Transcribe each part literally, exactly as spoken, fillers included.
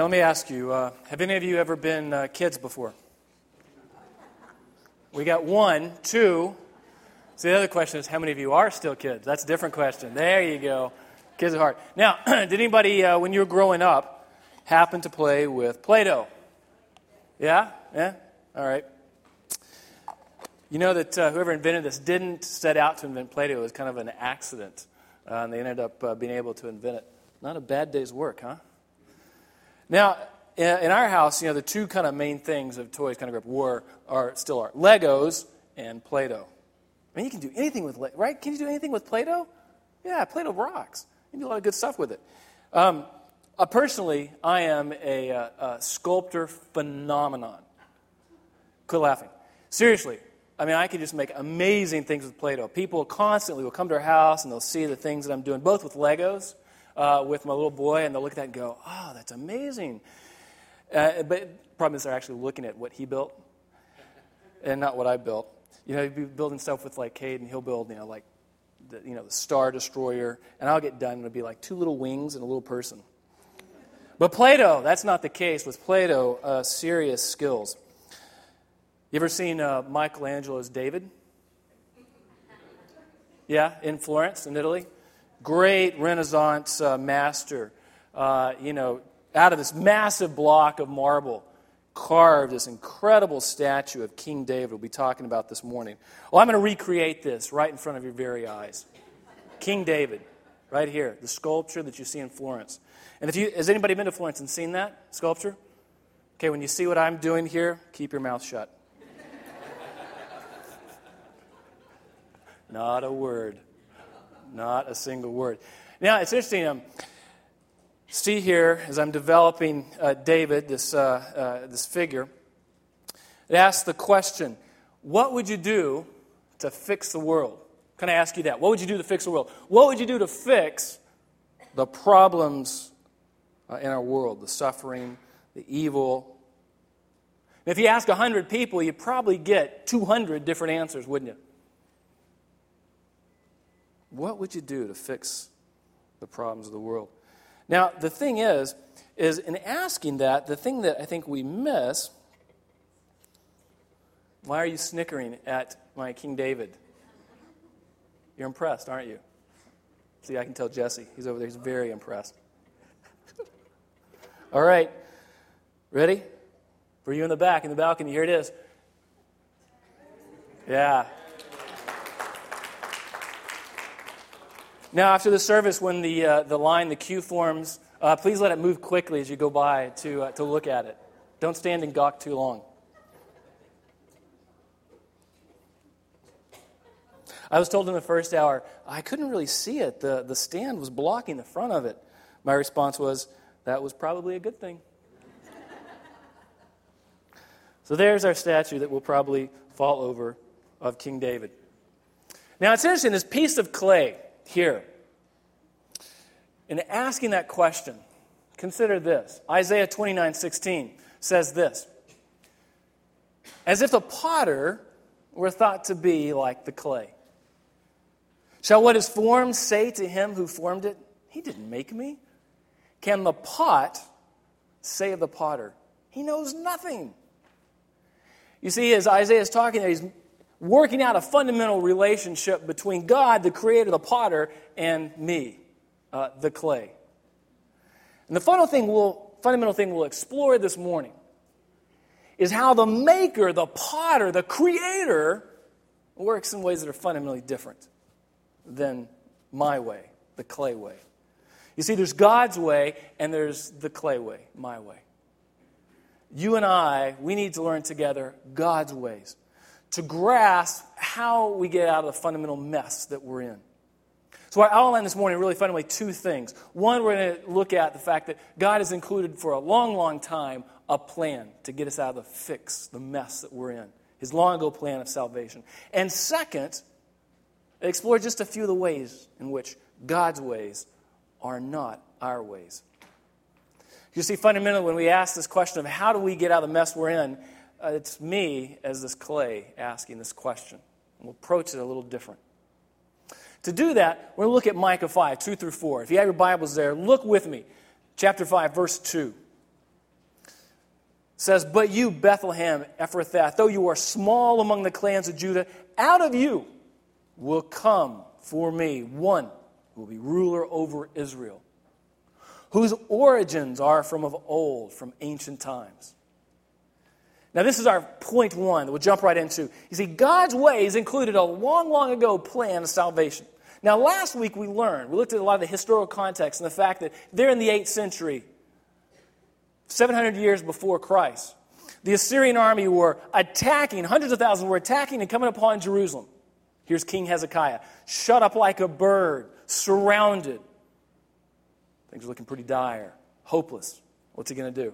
let me ask you, uh, have any of you ever been uh, kids before? We got one, two. So the other question is, how many of you are still kids? That's a different question. There you go. Kids at heart. Now, did anybody, uh, when you were growing up, happen to play with Play-Doh? Yeah? Yeah? All right. You know that uh, whoever invented this didn't set out to invent Play-Doh. It was kind of an accident. Uh, and they ended up uh, being able to invent it. Not a bad day's work, huh? Now, in our house, you know, the two kind of main things of toys kind of were, are, still are, Legos and Play-Doh. I mean, you can do anything with, right? Can you do anything with Play-Doh? Yeah, Play-Doh rocks. You can do a lot of good stuff with it. Um, uh, personally, I am a, a, a sculptor phenomenon. Quit laughing. Seriously. I mean, I can just make amazing things with Play-Doh. People constantly will come to our house and they'll see the things that I'm doing, both with Legos, uh, with my little boy, and they'll look at that and go, oh, that's amazing. Uh, but the problem is they're actually looking at what he built and not what I built. You know, he'd be building stuff with, like, Cade, and he'll build, you know, like, the, you know, the Star Destroyer, and I'll get done, and it'll be like two little wings and a little person. But Play-Doh, that's not the case. With Play-Doh, uh, serious skills. You ever seen uh, Michelangelo's David? Yeah, in Florence, in Italy. Great Renaissance uh, master. Uh, you know, out of this massive block of marble, carved this incredible statue of King David we'll be talking about this morning. Well, I'm going to recreate this right in front of your very eyes. King David, right here, the sculpture that you see in Florence. And if you, has anybody been to Florence and seen that sculpture? Okay, when you see what I'm doing here, keep your mouth shut. Not a word. Not a single word. Now, it's interesting. Um, see here, as I'm developing uh, David, this uh, uh, this figure, it asks the question, what would you do to fix the world? Can I ask you that? What would you do to fix the world? What would you do to fix the problems uh, in our world, the suffering, the evil? And if you ask one hundred people, you'd probably get two hundred different answers, wouldn't you? What would you do to fix the problems of the world? Now, the thing is, is in asking that, the thing that I think we miss, why are you snickering at my King David? You're impressed, aren't you? See, I can tell Jesse. He's over there. He's very impressed. All right. Ready? For you in the back, in the balcony, here it is. Yeah. Now, after the service, when the uh, the line, the queue forms, uh, please let it move quickly as you go by to uh, to look at it. Don't stand and gawk too long. I was told in the first hour, I couldn't really see it. The, the stand was blocking the front of it. My response was, that was probably a good thing. So there's our statue that will probably fall over of King David. Now, it's interesting, this piece of clay here, in asking that question, consider this. Isaiah twenty-nine sixteen says this. As if the potter were thought to be like the clay. Shall what is formed say to him who formed it, he didn't make me? Can the pot say of the potter, he knows nothing? You see, as Isaiah is talking there, he's working out a fundamental relationship between God, the creator, the potter, and me, uh, the clay. And the fundamental thing, we'll, fundamental thing we'll explore this morning is how the maker, the potter, the creator, works in ways that are fundamentally different than my way, the clay way. You see, there's God's way and there's the clay way, my way. You and I, we need to learn together God's ways to grasp how we get out of the fundamental mess that we're in. So I outline this morning really fundamentally two things. One, we're going to look at the fact that God has included for a long, long time a plan to get us out of the fix, the mess that we're in. His long ago plan of salvation. And second, explore just a few of the ways in which God's ways are not our ways. You see, fundamentally, when we ask this question of how do we get out of the mess we're in, uh, it's me as this clay asking this question. And we'll approach it a little different. To do that, we're going to look at Micah five, two through four. If you have your Bibles there, look with me. Chapter five, verse two. says, "But you, Bethlehem Ephrathah, though you are small among the clans of Judah, out of you will come for me one who will be ruler over Israel, whose origins are from of old, from ancient times." Now this is our point one that we'll jump right into. You see, God's ways included a long, long ago plan of salvation. Now last week we learned, we looked at a lot of the historical context and the fact that they're in the eighth century, seven hundred years before Christ. The Assyrian army were attacking, hundreds of thousands were attacking and coming upon Jerusalem. Here's King Hezekiah, shut up like a bird, surrounded. Things are looking pretty dire, hopeless. What's he going to do?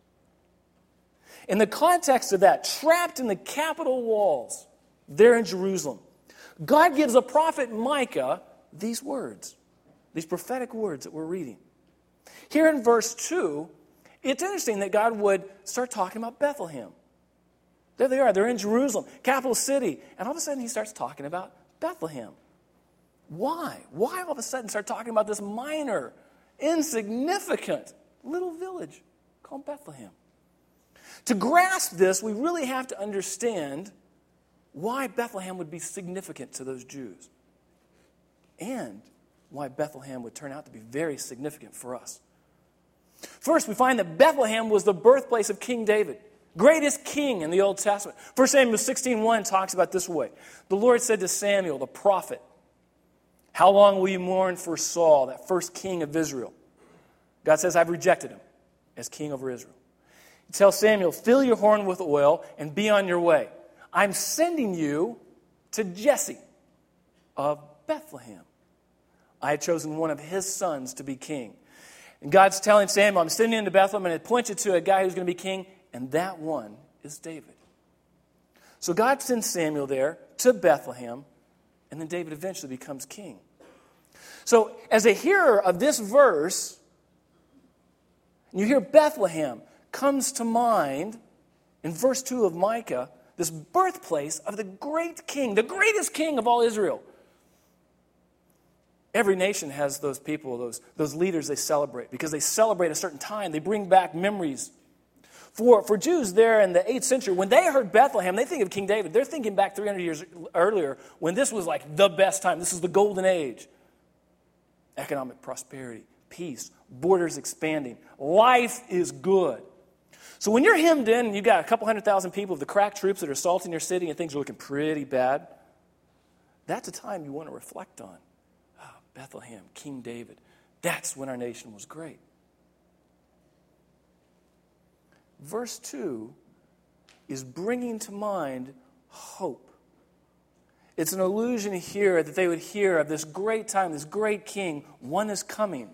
In the context of that, trapped in the capital walls, there in Jerusalem, God gives a prophet Micah these words, these prophetic words that we're reading. Here in verse two, it's interesting that God would start talking about Bethlehem. There they are, they're in Jerusalem, capital city, and all of a sudden he starts talking about Bethlehem. Why? Why all of a sudden start talking about this minor, insignificant little village called Bethlehem? To grasp this, we really have to understand why Bethlehem would be significant to those Jews and why Bethlehem would turn out to be very significant for us. First, we find that Bethlehem was the birthplace of King David, greatest king in the Old Testament. First Samuel sixteen one talks about this way. The Lord said to Samuel, the prophet, "How long will you mourn for Saul, that first king of Israel?" God says, "I've rejected him as king over Israel." Tell Samuel, "Fill your horn with oil and be on your way. I'm sending you to Jesse of Bethlehem. I had chosen one of his sons to be king." And God's telling Samuel, "I'm sending you to Bethlehem and I point you to a guy who's going to be king, and that one is David." So God sends Samuel there to Bethlehem, and then David eventually becomes king. So as a hearer of this verse, and you hear Bethlehem, comes to mind in verse two of Micah, this birthplace of the great king, the greatest king of all Israel. Every nation has those people, those, those leaders they celebrate, because they celebrate a certain time. They bring back memories. For, for Jews there in the eighth century, when they heard Bethlehem, they think of King David. They're thinking back three hundred years earlier when this was like the best time. This is the golden age. Economic prosperity, peace, borders expanding. Life is good. So when you're hemmed in and you've got a couple hundred thousand people of the crack troops that are assaulting your city and things are looking pretty bad, that's a time you want to reflect on. Oh, Bethlehem, King David. That's when our nation was great. Verse two is bringing to mind hope. It's an allusion here that they would hear of this great time, this great king. One is coming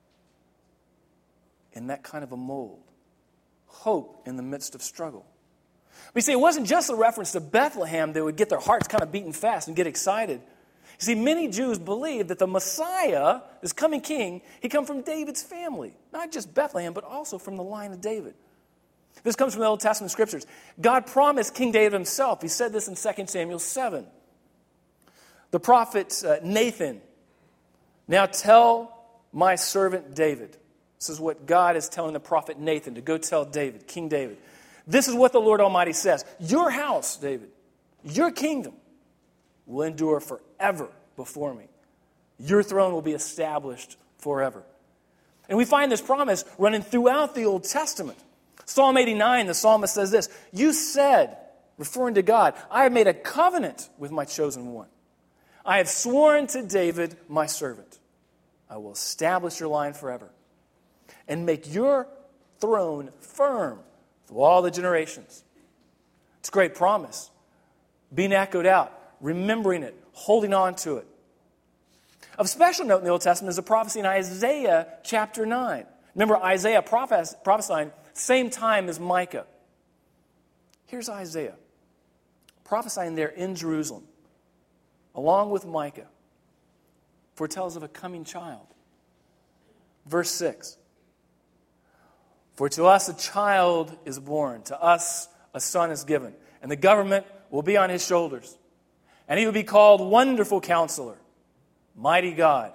in that kind of a mold. Hope in the midst of struggle. We see, it wasn't just a reference to Bethlehem that would get their hearts kind of beating fast and get excited. You see, many Jews believed that the Messiah, this coming king, he come from David's family. Not just Bethlehem, but also from the line of David. This comes from the Old Testament scriptures. God promised King David himself. He said this in Second Samuel seven. The prophet uh, Nathan, "Now tell my servant David." This is what God is telling the prophet Nathan to go tell David, King David. "This is what the Lord Almighty says. Your house, David, your kingdom will endure forever before me. Your throne will be established forever." And we find this promise running throughout the Old Testament. Psalm eighty-nine, the psalmist says this, "You said," referring to God, "I have made a covenant with my chosen one. I have sworn to David, my servant. I will establish your line forever and make your throne firm through all the generations." It's a great promise. Being echoed out, remembering it, holding on to it. Of special note in the Old Testament is a prophecy in Isaiah chapter nine. Remember, Isaiah prophes- prophesying same time as Micah. Here's Isaiah prophesying there in Jerusalem, along with Micah, foretells of a coming child. Verse six. "For to us a child is born, to us a son is given, and the government will be on his shoulders. And he will be called Wonderful Counselor, Mighty God,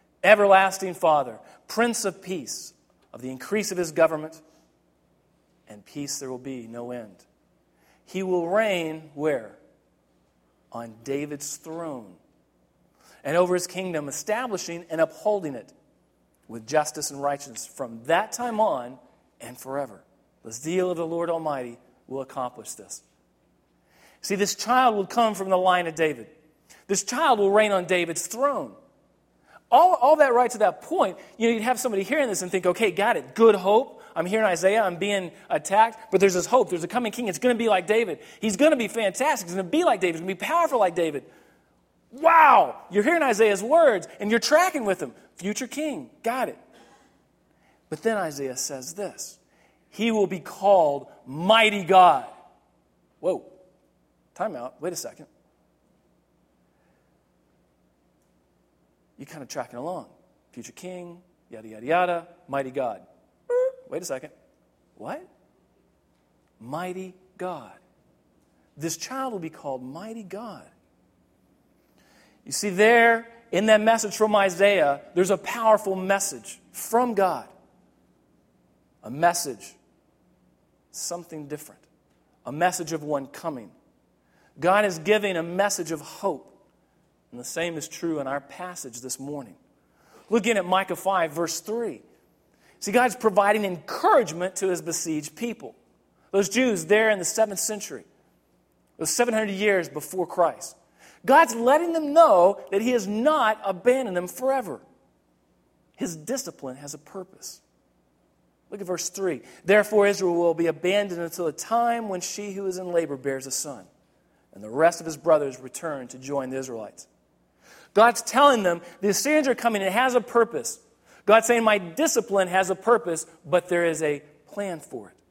Everlasting Father, Prince of Peace. Of the increase of his government and peace there will be no end. He will reign where? On David's throne, and over his kingdom, establishing and upholding it with justice and righteousness from that time on and forever. The zeal of the Lord Almighty will accomplish this. See, this child will come from the line of David. This child will reign on David's throne. All, all that right to that point, you know, you'd have somebody hearing this and think, okay, got it, good hope. I'm hearing Isaiah, I'm being attacked, but there's this hope. There's a coming king. It's going to be like David. He's going to be fantastic. He's going to be like David. He's going to be powerful like David. Wow! You're hearing Isaiah's words, and you're tracking with him. Future king. Got it. But then Isaiah says this. He will be called Mighty God. Whoa. Time out. Wait a second. You're kind of tracking along. Future king, yada, yada, yada, mighty God. Wait a second. What? Mighty God. This child will be called Mighty God. You see, there, in that message from Isaiah, there's a powerful message from God. A message, something different. A message of one coming. God is giving a message of hope. And the same is true in our passage this morning. Look in at Micah five, verse three. See, God's providing encouragement to his besieged people. Those Jews there in the seventh century. Those seven hundred years before Christ. God's letting them know that he has not abandoned them forever. His discipline has a purpose. Look at verse three. Therefore Israel will be abandoned until the time when she who is in labor bears a son, and the rest of his brothers return to join the Israelites. God's telling them the Assyrians are coming. It has a purpose. God's saying my discipline has a purpose, but there is a plan for it.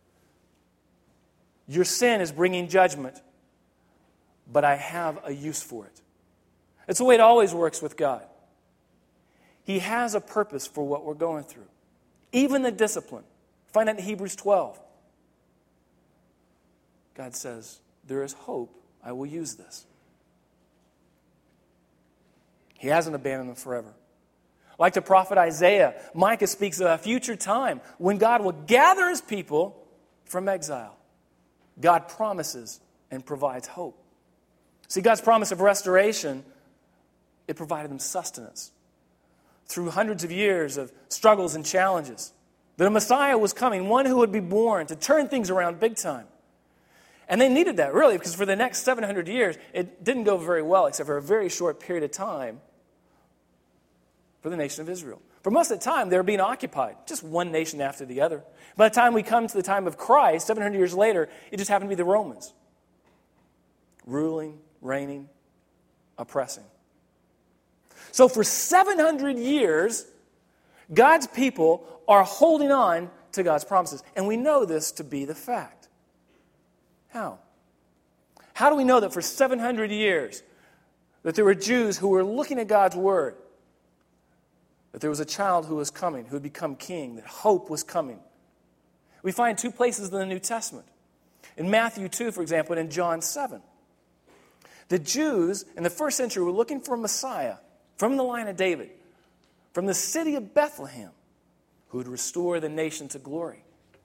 Your sin is bringing judgment, but I have a use for it. It's the way it always works with God. He has a purpose for what we're going through. Even the discipline. Find that in Hebrews twelve. God says, there is hope. I will use this. He hasn't abandoned them forever. Like the prophet Isaiah, Micah speaks of a future time when God will gather his people from exile. God promises and provides hope. See, God's promise of restoration, it provided them sustenance. Through hundreds of years of struggles and challenges, that a Messiah was coming, one who would be born to turn things around big time. And they needed that, really, because for the next seven hundred years, it didn't go very well, except for a very short period of time for the nation of Israel. For most of the time, they were being occupied, just one nation after the other. By the time we come to the time of Christ, seven hundred years later, it just happened to be the Romans. Ruling, reigning, oppressing. So for seven hundred years, God's people are holding on to God's promises. And we know this to be the fact. How? How do we know that for seven hundred years that there were Jews who were looking at God's word, that there was a child who was coming, who would become king, that hope was coming? We find two places in the New Testament. In Matthew two, for example, and in John seven. The Jews in the first century were looking for a Messiah from the line of David, from the city of Bethlehem, who would restore the nation to glory.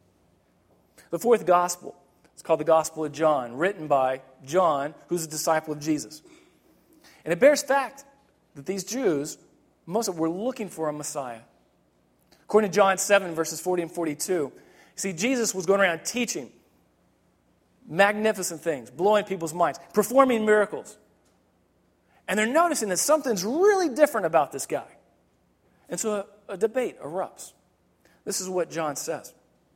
The fourth gospel, it's called the Gospel of John, written by John, who's a disciple of Jesus. And it bears fact that these Jews, most of them, were looking for a Messiah. According to John seven, verses forty and forty-two, see, Jesus was going around teaching magnificent things, blowing people's minds, performing miracles. And they're noticing that something's really different about this guy. And so a, a debate erupts. This is what John says.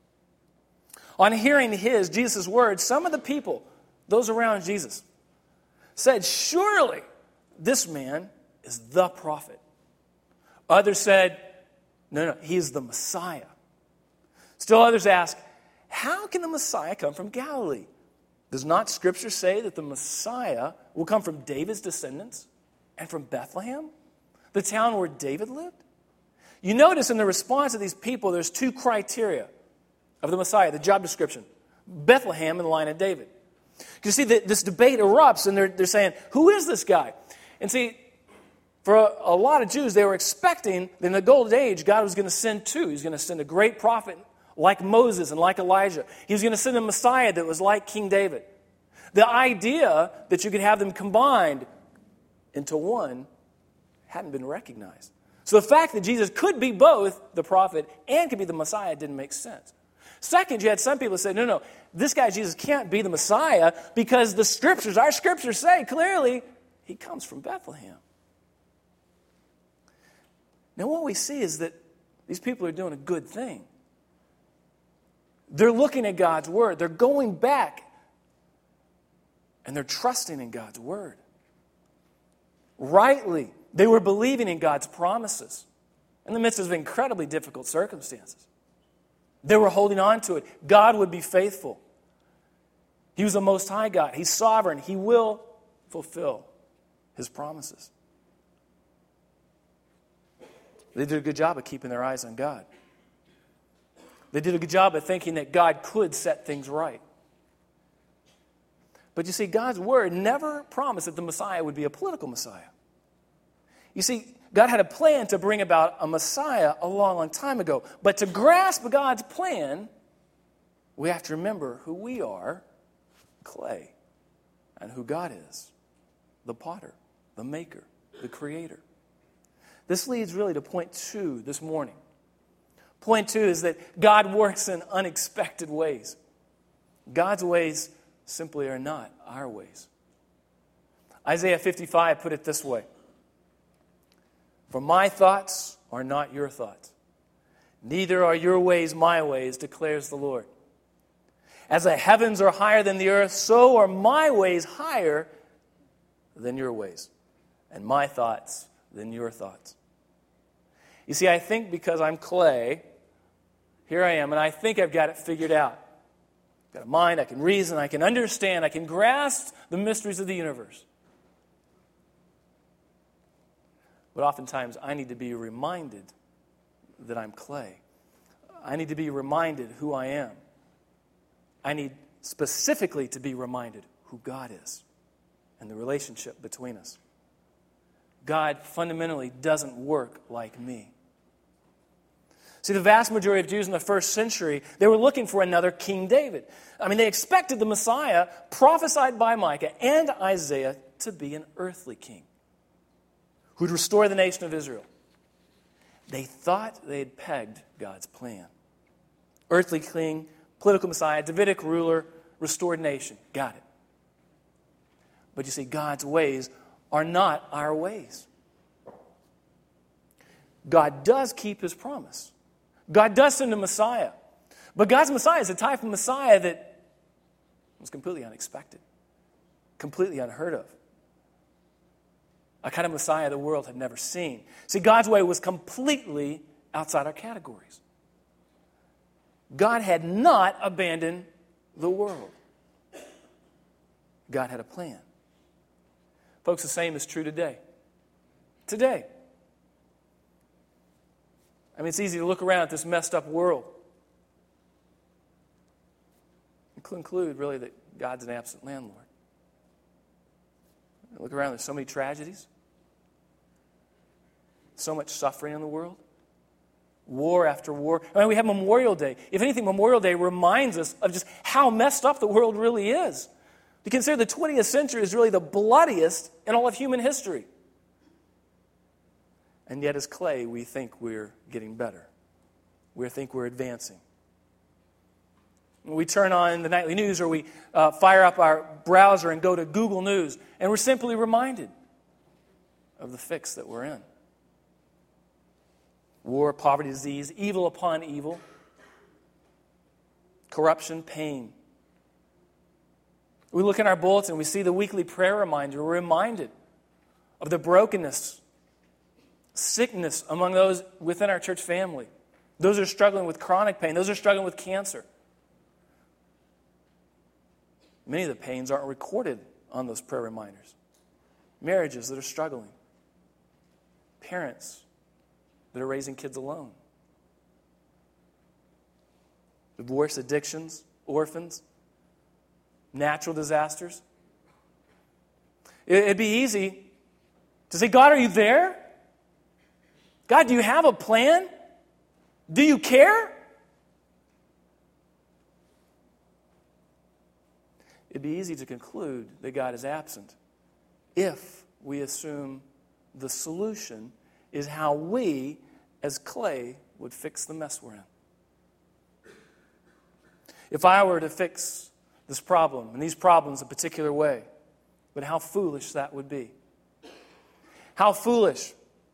On hearing his, Jesus' words, some of the people, those around Jesus, said, surely this man is the prophet. Others said, no, no, he is the Messiah. Still others ask, how can the Messiah come from Galilee? Does not Scripture say that the Messiah will come from David's descendants and from Bethlehem, the town where David lived? You notice in the response of these people, there's two criteria of the Messiah, the job description. Bethlehem and the line of David. You see, this debate erupts, and they're, they're saying, who is this guy? And see, for a, a lot of Jews, they were expecting that in the golden age, God was going to send two. He was going to send a great prophet like Moses and like Elijah. He was going to send a Messiah that was like King David. The idea that you could have them combined into one hadn't been recognized. So the fact that Jesus could be both the prophet and could be the Messiah didn't make sense. Second, you had some people say, no, no, this guy Jesus can't be the Messiah because the scriptures, our scriptures say clearly he comes from Bethlehem. Now what we see is that these people are doing a good thing. They're looking at God's word. They're going back and they're trusting in God's word. Rightly, they were believing in God's promises in the midst of incredibly difficult circumstances. They were holding on to it. God would be faithful. He was the Most High God. He's sovereign. He will fulfill His promises. They did a good job of keeping their eyes on God. They did a good job of thinking that God could set things right. But you see, God's word never promised that the Messiah would be a political Messiah. You see, God had a plan to bring about a Messiah a long, long time ago. But to grasp God's plan, we have to remember who we are, clay, and who God is, the potter, the maker, the creator. This leads really to point two this morning. Point two is that God works in unexpected ways. God's ways simply are not our ways. Isaiah fifty-five put it this way: "For my thoughts are not your thoughts, neither are your ways my ways, declares the Lord. As the heavens are higher than the earth, so are my ways higher than your ways, and my thoughts than your thoughts." You see, I think because I'm clay, here I am, and I think I've got it figured out. I've got a mind, I can reason, I can understand, I can grasp the mysteries of the universe. But oftentimes, I need to be reminded that I'm clay. I need to be reminded who I am. I need specifically to be reminded who God is and the relationship between us. God fundamentally doesn't work like me. See, the vast majority of Jews in the first century, they were looking for another King David. I mean, they expected the Messiah, prophesied by Micah and Isaiah, to be an earthly king who'd restore the nation of Israel. They thought they had pegged God's plan. Earthly king, political Messiah, Davidic ruler, restored nation. Got it. But you see, God's ways are not our ways. God does keep His promise. God does send a Messiah. But God's Messiah is a type of Messiah that was completely unexpected, completely unheard of. A kind of Messiah the world had never seen. See, God's way was completely outside our categories. God had not abandoned the world. God had a plan. Folks, the same is true today. Today. I mean, it's easy to look around at this messed up world and conclude, really, that God's an absent landlord. Look around, there's so many tragedies, so much suffering in the world, war after war. I mean, we have Memorial Day. If anything, Memorial Day reminds us of just how messed up the world really is. You consider the twentieth century is really the bloodiest in all of human history. And yet as clay, we think we're getting better. We think we're advancing. We turn on the nightly news or we uh, fire up our browser and go to Google News, and we're simply reminded of the fix that we're in. War, poverty, disease, evil upon evil, corruption, pain. We look in our bulletin, we see the weekly prayer reminder. We're reminded of the brokenness, sickness among those within our church family. Those are struggling with chronic pain. Those are struggling with cancer. Many of the pains aren't recorded on those prayer reminders. Marriages that are struggling. Parents that are raising kids alone. Divorce, addictions, orphans, natural disasters. It'd be easy to say, God, are you there? God, do you have a plan? Do you care? it'd be easy to conclude that God is absent if we assume the solution is how we, as clay, would fix the mess we're in. If I were to fix this problem and these problems a particular way, but how foolish that would be. How foolish.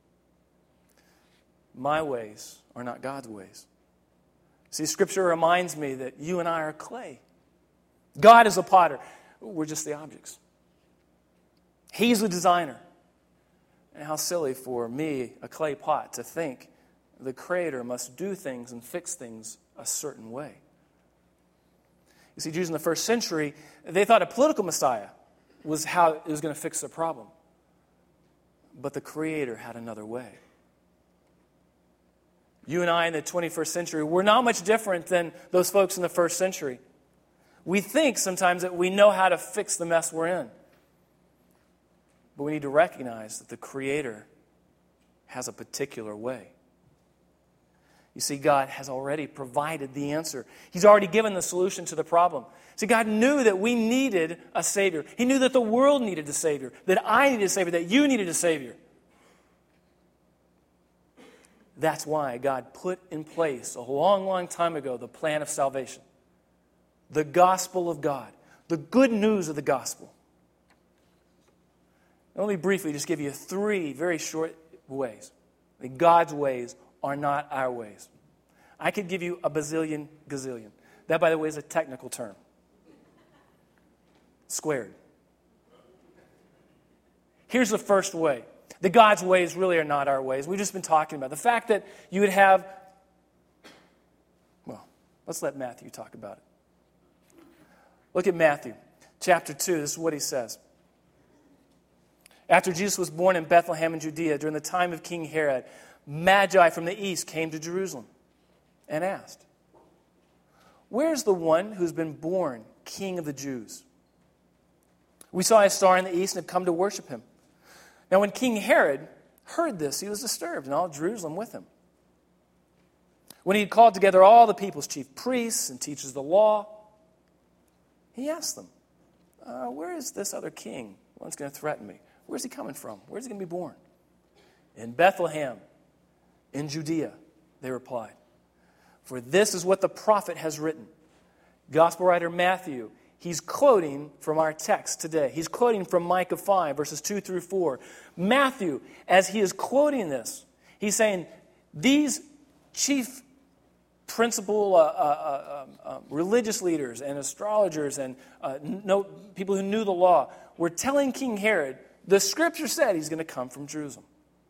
My ways are not God's ways. See, Scripture reminds me that you and I are clay. God is a potter. We're just the objects. He's the designer. And how silly for me, a clay pot, to think the Creator must do things and fix things a certain way. You see, Jews in the first century, they thought a political Messiah was how it was going to fix their problem. But the Creator had another way. You and I in the twenty-first century, we're not much different than those folks in the first century. We think sometimes that we know how to fix the mess we're in. But we need to recognize that the Creator has a particular way. You see, God has already provided the answer. He's already given the solution to the problem. See, God knew that we needed a Savior. He knew that the world needed a Savior, that I needed a Savior, that you needed a Savior. That's why God put in place a long, long time ago the plan of salvation. The gospel of God. The good news of the gospel. Let me briefly just give you three very short ways. God's ways are not our ways. I could give you a bazillion gazillion. That, by the way, is a technical term. Squared. Here's the first way. The God's ways really are not our ways. We've just been talking about the fact that you would have, well, let's let Matthew talk about it. Look at Matthew chapter two. This is what he says. After Jesus was born in Bethlehem in Judea during the time of King Herod, Magi from the east came to Jerusalem and asked, "Where's the one who's been born King of the Jews? We saw his star in the east and have come to worship him." Now when King Herod heard this, he was disturbed, and all Jerusalem with him. When he had called together all the people's chief priests and teachers of the law, he asked them, uh, where is this other king? One's going to threaten me. Where's he coming from? Where's he going to be born? In Bethlehem, in Judea, they replied. For this is what the prophet has written. Gospel writer Matthew, he's quoting from our text today. He's quoting from Micah five, verses two through four. Matthew, as he is quoting this, he's saying, these chief principal uh, uh, uh, uh, religious leaders and astrologers and uh, no, people who knew the law were telling King Herod, the Scripture said he's going to come from Jerusalem.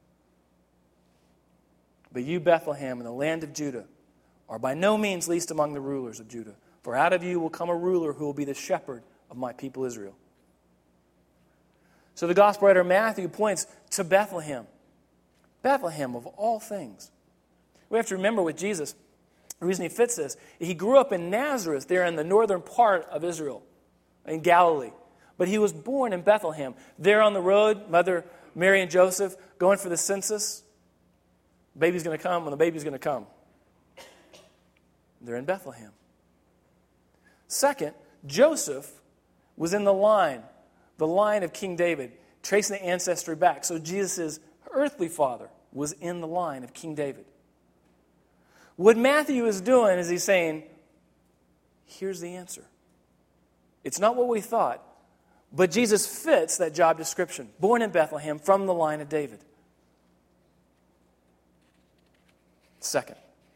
But you, Bethlehem, in the land of Judah, are by no means least among the rulers of Judah. For out of you will come a ruler who will be the shepherd of my people Israel. So the gospel writer Matthew points to Bethlehem. Bethlehem of all things. We have to remember with Jesus, the reason he fits this, he grew up in Nazareth, there in the northern part of Israel, in Galilee. But he was born in Bethlehem. There on the road, Mother Mary and Joseph going for the census. The baby's going to come when the baby's going to come. They're in Bethlehem. Second, Joseph was in the line, the line of King David, tracing the ancestry back. So Jesus' earthly father was in the line of King David. What Matthew is doing is he's saying, here's the answer. It's not what we thought, but Jesus fits that job description. Born in Bethlehem from the line of David. Second,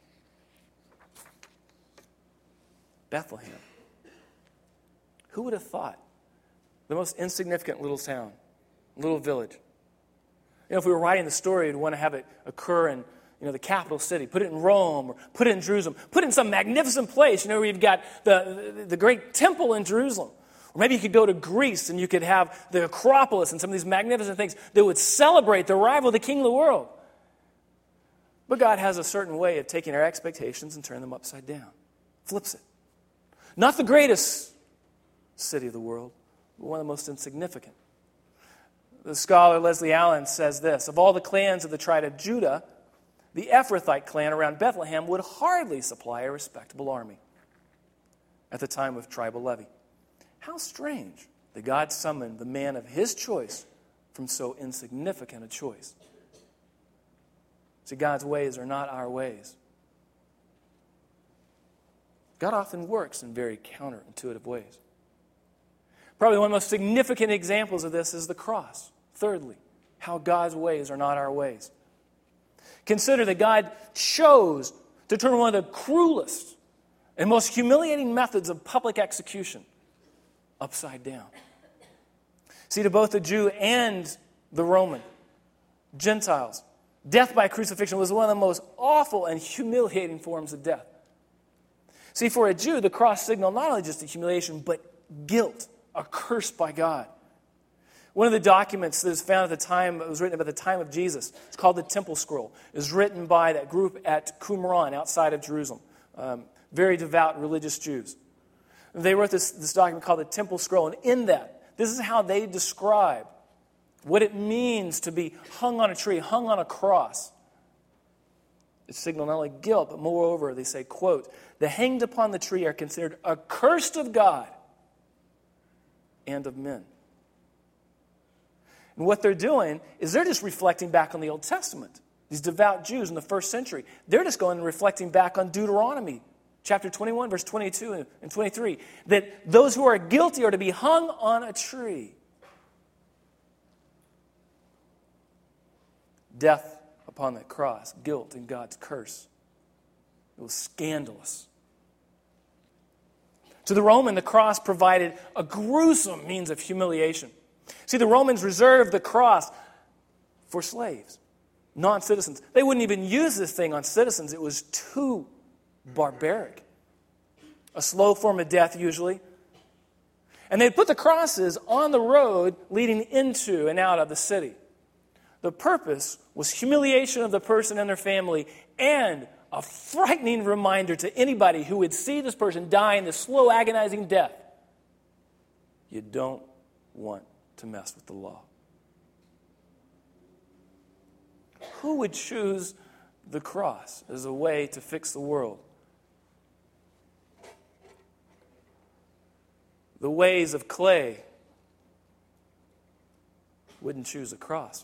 Bethlehem. Who would have thought? The most insignificant little town, little village. You know, if we were writing the story, we'd want to have it occur in, you know, the capital city. Put it in Rome, or put it in Jerusalem. Put it in some magnificent place, you know, where you've got the, the, the great temple in Jerusalem. Or maybe you could go to Greece and you could have the Acropolis and some of these magnificent things that would celebrate the arrival of the King of the world. But God has a certain way of taking our expectations and turning them upside down. Flips it. Not the greatest city of the world, but one of the most insignificant. The scholar Leslie Allen says this, of all the clans of the tribe of Judah, the Ephrathite clan around Bethlehem would hardly supply a respectable army at the time of tribal levy. How strange that God summoned the man of his choice from so insignificant a choice. See, God's ways are not our ways. God often works in very counterintuitive ways. Probably one of the most significant examples of this is the cross. Thirdly, how God's ways are not our ways. Consider that God chose to turn one of the cruelest and most humiliating methods of public execution upside down. See, to both the Jew and the Roman, Gentiles, death by crucifixion was one of the most awful and humiliating forms of death. See, for a Jew, the cross signaled not only just a humiliation, but guilt, a curse by God. One of the documents that was found at the time, it was written about the time of Jesus, it's called the Temple Scroll. It was written by that group at Qumran outside of Jerusalem, um, very devout religious Jews. They wrote this, this document called the Temple Scroll, and in that, this is how they describe what it means to be hung on a tree, hung on a cross. It signaled not only guilt, but moreover, they say, quote, "The hanged upon the tree are considered accursed of God and of men." And what they're doing is they're just reflecting back on the Old Testament. These devout Jews in the first century, they're just going and reflecting back on Deuteronomy, chapter twenty-one, verse twenty-two and twenty-three, that those who are guilty are to be hung on a tree. Death upon that cross, guilt and God's curse. It was scandalous. To the Roman, the cross provided a gruesome means of humiliation. See, the Romans reserved the cross for slaves, non-citizens. They wouldn't even use this thing on citizens. It was too barbaric. A slow form of death, usually. And they'd put the crosses on the road leading into and out of the city. The purpose was humiliation of the person and their family and a frightening reminder to anybody who would see this person die in this slow, agonizing death. You don't want to mess with the law. Who would choose the cross as a way to fix the world? The ways of clay wouldn't choose a cross.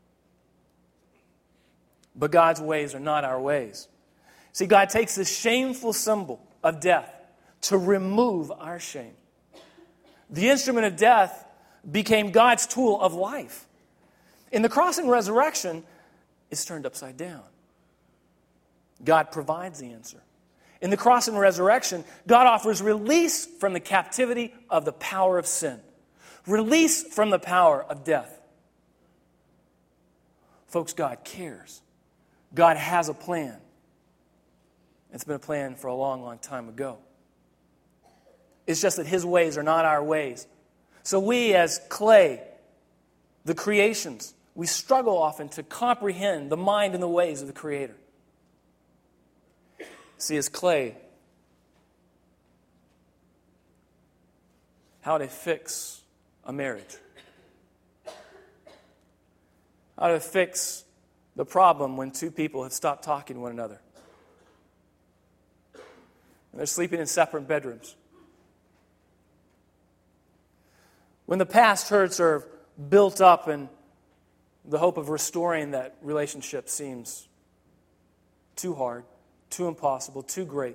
But God's ways are not our ways. See, God takes this shameful symbol of death to remove our shame. The instrument of death became God's tool of life. In the cross and resurrection, it's turned upside down. God provides the answer. In the cross and resurrection, God offers release from the captivity of the power of sin. Release from the power of death. Folks, God cares. God has a plan. It's been a plan for a long, long time ago. It's just that His ways are not our ways. So we as clay, the creations, we struggle often to comprehend the mind and the ways of the Creator. See, as clay, how to fix a marriage. How to fix the problem when two people have stopped talking to one another. And they're sleeping in separate bedrooms. When the past hurts are built up and the hope of restoring that relationship seems too hard, too impossible, too great.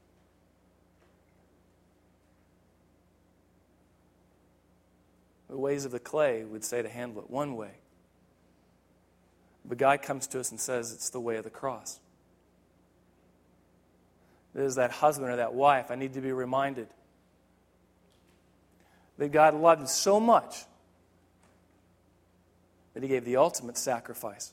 The ways of the clay would say to handle it one way. But God comes to us and says it's the way of the cross. It is that husband or that wife, I need to be reminded that God loved you so much that He gave the ultimate sacrifice.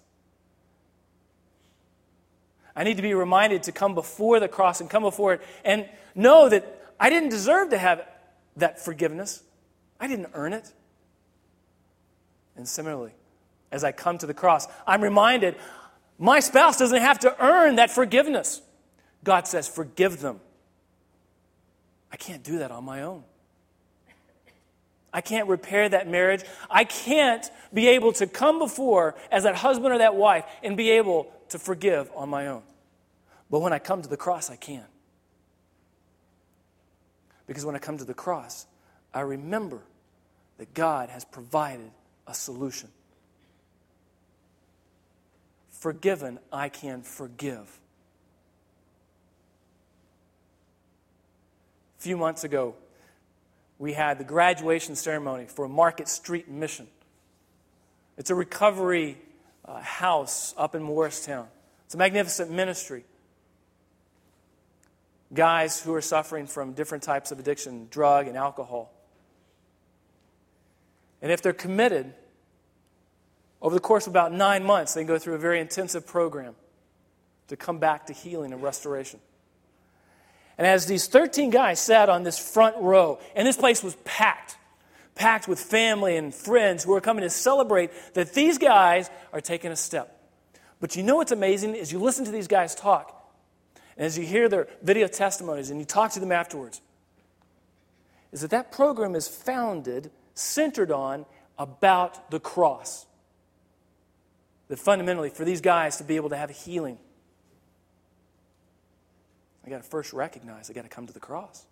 I need to be reminded to come before the cross and come before it and know that I didn't deserve to have that forgiveness. I didn't earn it. And similarly, as I come to the cross, I'm reminded my spouse doesn't have to earn that forgiveness. God says, forgive them. I can't do that on my own. I can't repair that marriage. I can't be able to come before as that husband or that wife and be able to forgive on my own. But when I come to the cross, I can. Because when I come to the cross, I remember that God has provided a solution. Forgiven, I can forgive. A few months ago, we had the graduation ceremony for Market Street Mission. It's a recovery uh, house up in Morristown. It's a magnificent ministry. Guys who are suffering from different types of addiction, drug and alcohol. And if they're committed, over the course of about nine months, they can go through a very intensive program to come back to healing and restoration. And as these thirteen guys sat on this front row, and this place was packed, packed with family and friends who are coming to celebrate that these guys are taking a step. But you know what's amazing is you listen to these guys talk, and as you hear their video testimonies and you talk to them afterwards, is that that program is founded, centered on, about the cross. That fundamentally, for these guys to be able to have healing, they got to first recognize they got to come to the cross.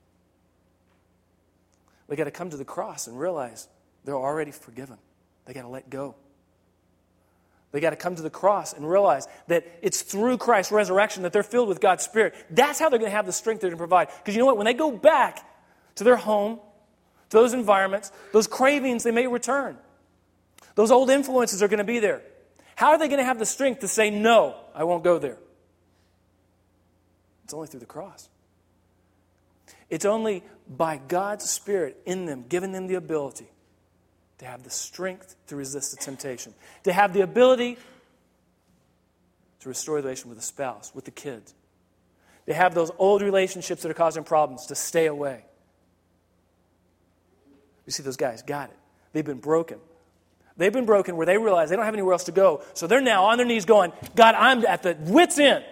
They got to come to the cross and realize they're already forgiven. They got to let go. They got to come to the cross and realize that it's through Christ's resurrection that they're filled with God's Spirit. That's how they're going to have the strength they're going to provide. Because you know what? When they go back to their home, to those environments, those cravings, they may return. Those old influences are going to be there. How are they going to have the strength to say, no, I won't go there? It's only through the cross. It's only by God's Spirit in them, giving them the ability to have the strength to resist the temptation, to have the ability to restore the relation with the spouse, with the kids, to have those old relationships that are causing problems, to stay away. You see, those guys got it. They've been broken. They've been broken where they realize they don't have anywhere else to go. So they're now on their knees going, God, I'm at the wit's end.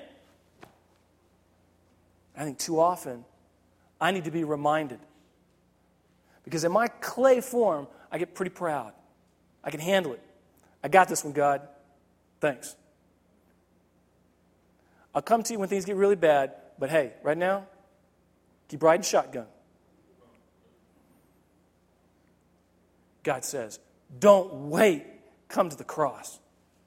I think too often, I need to be reminded. Because in my clay form, I get pretty proud. I can handle it. I got this one, God. Thanks. I'll come to you when things get really bad, but hey, right now, keep riding shotgun. God says, don't wait. Come to the cross.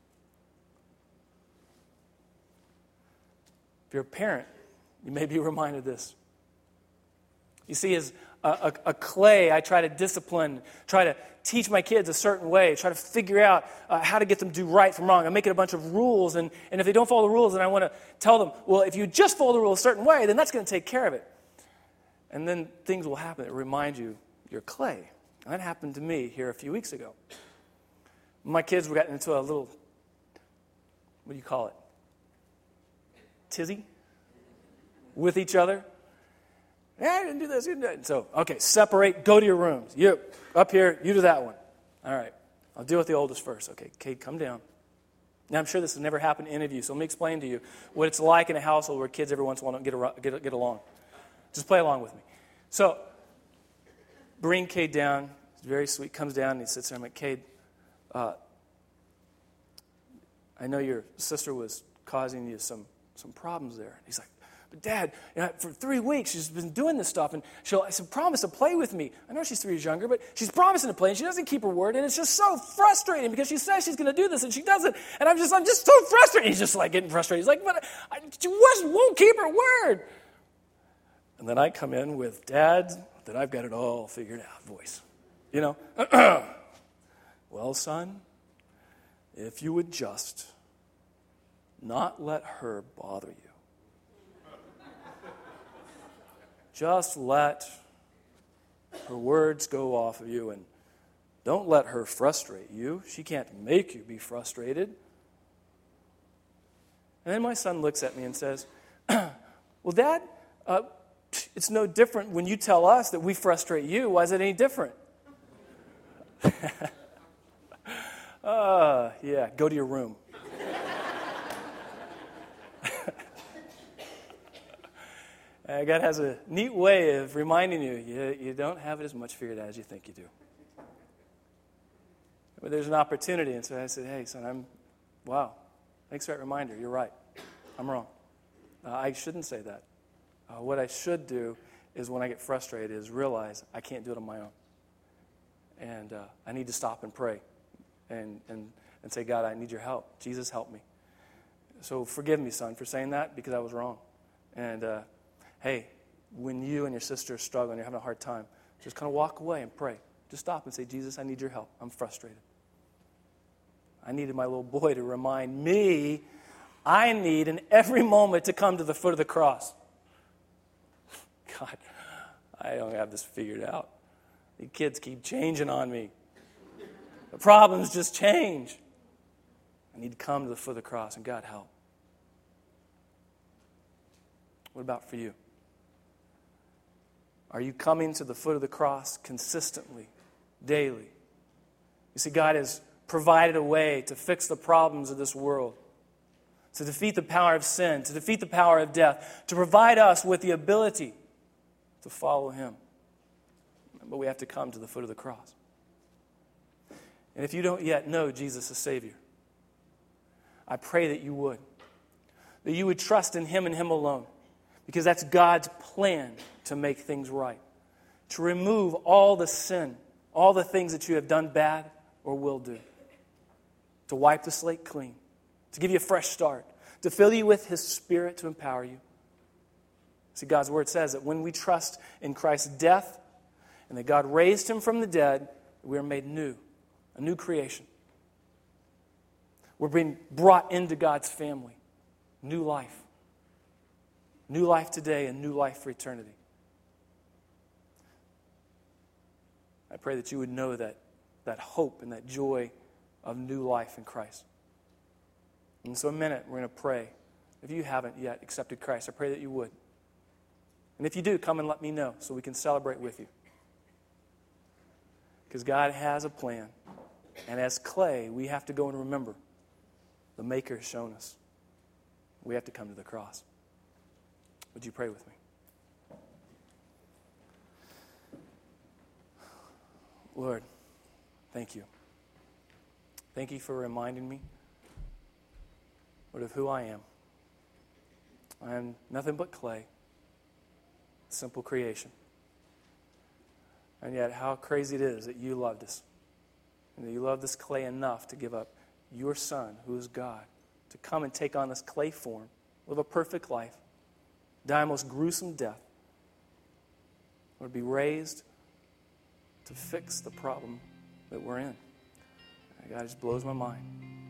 If you're a parent, you may be reminded of this. You see, as a, a, a clay, I try to discipline, try to teach my kids a certain way, try to figure out uh, how to get them to do right from wrong. I'm making a bunch of rules, and, and if they don't follow the rules, then I want to tell them, well, if you just follow the rules a certain way, then that's going to take care of it. And then things will happen that remind you you're clay. And that happened to me here a few weeks ago. My kids were getting into a little, what do you call it? Tizzy? With each other. Yeah, I didn't do this. You didn't do that. So, okay, separate, go to your rooms. You, up here, you do that one. All right, I'll deal with the oldest first. Okay, Cade, come down. Now, I'm sure this has never happened to any of you, so let me explain to you what it's like in a household where kids every once in a while don't get, a, get, get along. Just play along with me. So, bring Cade down. He's very sweet. Comes down and he sits there. I'm like, Cade, uh, I know your sister was causing you some, some problems there. He's like, but Dad, you know, for three weeks she's been doing this stuff, and she'll she promised to play with me. I know she's three years younger, but she's promising to play, and she doesn't keep her word, and it's just so frustrating because she says she's going to do this, and she doesn't, and I'm just I'm just so frustrated. He's just like getting frustrated. He's like, but I, she won't keep her word. And then I come in with, Dad, that I've got it all figured out voice. You know, well, son, if you would just not let her bother you. Just let her words go off of you, and don't let her frustrate you. She can't make you be frustrated. And then my son looks at me and says, well, Dad, uh, it's no different when you tell us that we frustrate you. Why is it any different? uh, yeah, go to your room. Uh, God has a neat way of reminding you, you, you don't have it as much figured out as you think you do. But there's an opportunity, and so I said, hey, son, I'm, wow, thanks for that reminder. You're right. I'm wrong. Uh, I shouldn't say that. Uh, what I should do is when I get frustrated is realize I can't do it on my own. And uh, I need to stop and pray and, and, and say, God, I need your help. Jesus, help me. So forgive me, son, for saying that because I was wrong. And uh, hey, when you and your sister are struggling, you're having a hard time, just kind of walk away and pray. Just stop and say, Jesus, I need your help. I'm frustrated. I needed my little boy to remind me I need in every moment to come to the foot of the cross. God, I don't have this figured out. The kids keep changing on me. The problems just change. I need to come to the foot of the cross, and God, help. What about for you? Are you coming to the foot of the cross consistently, daily? You see, God has provided a way to fix the problems of this world, to defeat the power of sin, to defeat the power of death, to provide us with the ability to follow Him. But we have to come to the foot of the cross. And if you don't yet know Jesus as Savior, I pray that you would. That you would trust in Him and Him alone. Because that's God's plan to make things right. To remove all the sin, all the things that you have done bad or will do. To wipe the slate clean. To give you a fresh start. To fill you with His Spirit to empower you. See, God's Word says that when we trust in Christ's death and that God raised Him from the dead, we are made new. A new creation. We're being brought into God's family. New life. New life today and new life for eternity. I pray that you would know that, that hope and that joy of new life in Christ. And so in a minute, we're going to pray. If you haven't yet accepted Christ, I pray that you would. And if you do, come and let me know so we can celebrate with you. Because God has a plan. And as clay, we have to go and remember the Maker has shown us. We have to come to the cross. Would you pray with me? Lord, thank you. Thank you for reminding me, Lord, of who I am. I am nothing but clay, simple creation. And yet how crazy it is that you loved us. And that you loved this clay enough to give up your Son, who is God, to come and take on this clay form, live a perfect life, die a most gruesome death, Lord, be raised to fix the problem that we're in. God, it just blows my mind.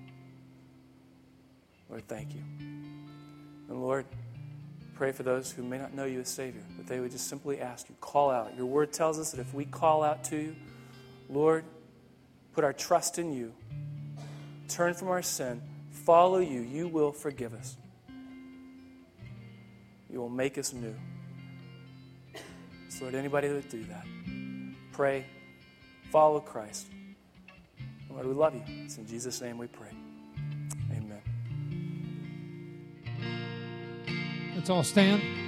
Lord, thank you. And Lord, pray for those who may not know you as Savior, that they would just simply ask you, call out. Your word tells us that if we call out to you, Lord, put our trust in you, turn from our sin, follow you, you will forgive us. You will make us new. So Lord, anybody that would do that, pray, follow Christ. Lord, we love you. It's in Jesus' name we pray. Amen. Let's all stand.